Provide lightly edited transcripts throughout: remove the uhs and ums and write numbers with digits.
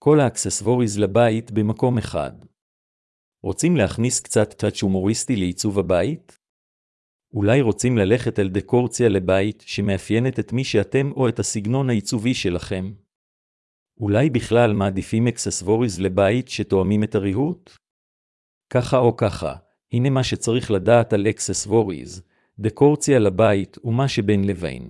כל האקססווריז לבית במקום אחד. רוצים להכניס קצת טאץ' הומוריסטי לעיצוב הבית? אולי רוצים ללכת אל דקורציה לבית שמאפיינת את מי שאתם או את הסגנון העיצובי שלכם? אולי בכלל מעדיפים אקססווריז לבית שתואמים את הריהוט? ככה או ככה, הנה מה שצריך לדעת על אקססווריז, דקורציה לבית ומה שבין לבין.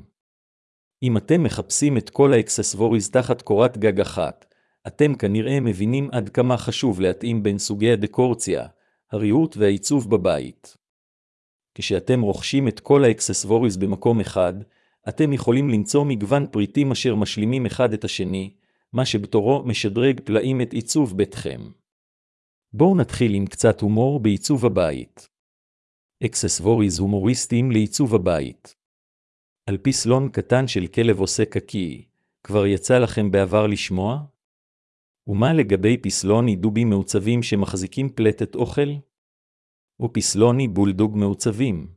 אם אתם מחפשים את כל האקססווריז תחת קורת גג אחת, אתם כנראה מבינים עד כמה חשוב להתאים בין סוגי הדקורציה, הריהוט והעיצוב בבית. כשאתם רוכשים את כל האקססווריז במקום אחד, אתם יכולים למצוא מגוון פריטים אשר משלימים אחד את השני, מה שבתורו משדרג פלאים את עיצוב ביתכם. בואו נתחיל עם קצת הומור בעיצוב הבית. אקססווריז הומוריסטיים לעיצוב הבית. על פסלון קטן של כלב עושה קקי, כבר יצא לכם בעבר לשמוע? ומה לגבי פסלוני דובי מעוצבים שמחזיקים פלטת אוכל? או פסלוני בולדוג מעוצבים?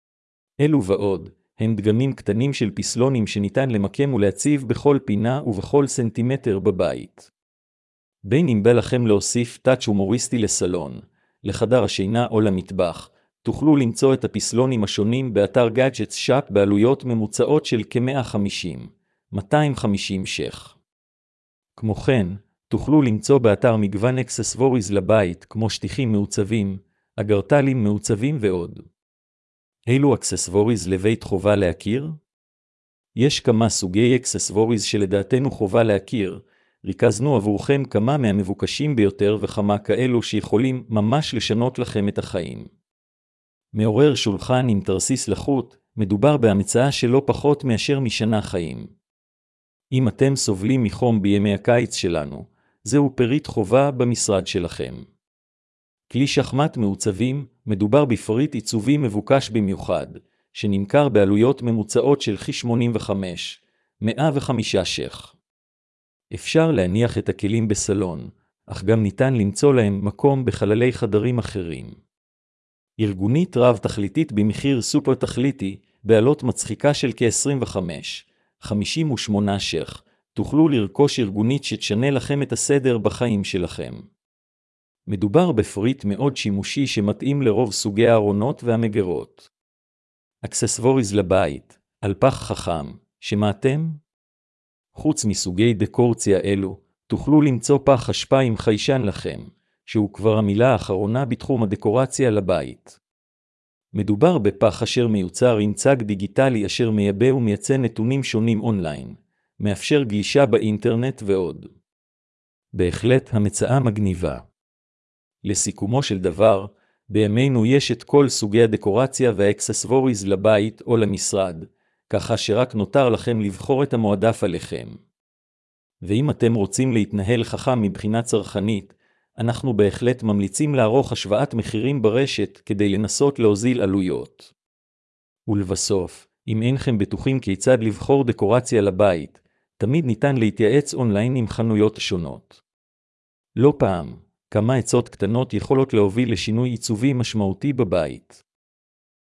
אלו ועוד, הם דגמים קטנים של פסלונים שניתן למקם ולהציב בכל פינה ובכל סנטימטר בבית. בין אם בא לכם להוסיף טאץ' הומוריסטי לסלון, לחדר השינה או למטבח, תוכלו למצוא את הפסלונים השונים באתר גאדג'טס שאפ בעלויות ממוצעות של כ-150-250 ש"ח. כמו כן, תוכלו למצוא באתר מגוון אקססווריז לבית כמו שטיחים מעוצבים, אגרטלים מעוצבים ועוד. אילו אקססווריז לבית חובה להכיר? יש כמה סוגי אקססווריז שלדעתנו חובה להכיר, ריכזנו עבורכם כמה מהמבוקשים ביותר וכמה כאלו שיכולים ממש לשנות לכם את החיים. מעורר שולחן עם תרסיס לחוט, מדובר בהמצאה שלא פחות מאשר משנה חיים. אם אתם סובלים מחום בימי הקיץ שלנו, זהו פריט חובה במשרד שלכם. כלי שחמט מעוצבים, מדובר בפריט עיצובי מבוקש במיוחד, שנמכר בעלויות ממוצעות של כ-85-105 ש"ח. אפשר להניח את הכלים בסלון, אך גם ניתן למצוא להם מקום בחללי חדרים אחרים. ארגונית רב-תכליתית במחיר סופר תכליתי, בעלות מצחיקה של כ-58 ש"ח, תוכלו לרכוש ארגונית שתשנה לכם את הסדר בחיים שלכם. מדובר בפריט מאוד שימושי שמתאים לרוב סוגי הארונות והמגרות. אקססווריז לבית, על פח חכם, שמעתם? חוץ מסוגי דקורציה אלו, תוכלו למצוא פח אשפה עם חיישן לכם, שהוא כבר המילה האחרונה בתחום הדקורציה לבית. מדובר בפח אשר מיוצר עם צג דיגיטלי אשר מייבא ומייצא נתונים שונים אונליין, מאפשר גלישה באינטרנט ועוד. בהחלט המצאה מגניבה. לסיכומו של דבר, בימינו יש את כל סוגי הדקורציה והאקססווריז לבית או למשרד, ככה שרק נותר לכם לבחור את המועדף עליכם. ואם אתם רוצים להתנהל חכם מבחינה צרכנית, אנחנו בהחלט ממליצים לערוך השוואת מחירים ברשת כדי לנסות להוזיל עלויות. ולבסוף, אם אינכם בטוחים כיצד לבחור דקורציה לבית, תמיד ניתן להתייעץ אונליין עם חנויות שונות. לא פעם, כמה עצות קטנות יכולות להוביל לשינוי עיצובי משמעותי בבית.